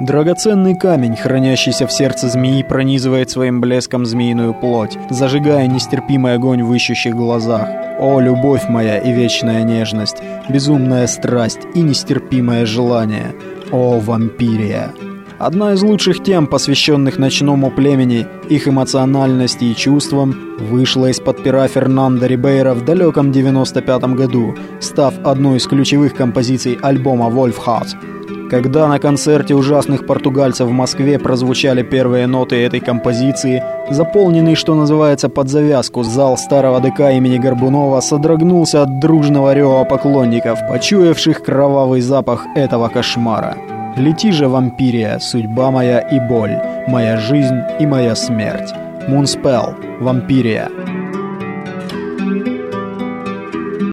Драгоценный камень, хранящийся в сердце змеи, пронизывает своим блеском змеиную плоть, зажигая нестерпимый огонь в ищущих глазах. О, любовь моя и вечная нежность, безумная страсть и нестерпимое желание. О, вампирия! Одна из лучших тем, посвященных ночному племени, их эмоциональности и чувствам, вышла из-под пера Фернандо Рибейро в далеком 95-м году, став одной из ключевых композиций альбома «Wolf Heart». Когда на концерте ужасных португальцев в Москве прозвучали первые ноты этой композиции, заполненный, что называется, под завязку, зал старого ДК имени Горбунова содрогнулся от дружного рева поклонников, почуявших кровавый запах этого кошмара. «Лети же, вампирия, судьба моя и боль, моя жизнь и моя смерть». Мунспелл, «Вампирия».